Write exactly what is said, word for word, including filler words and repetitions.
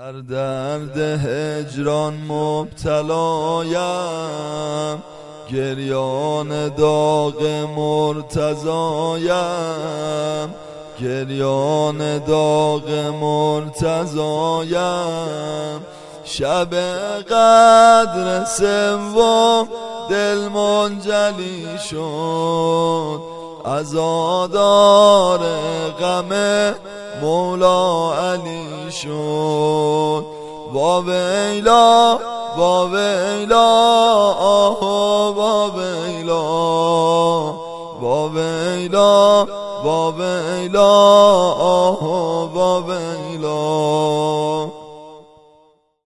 در درد هجران مبتلایم، گریان داغ مرتضایم، گریان داغ مرتضایم. شب قدر سوم دل منجلی شد، عزادار غم مولا علی شد. وا ویلا وا ویلا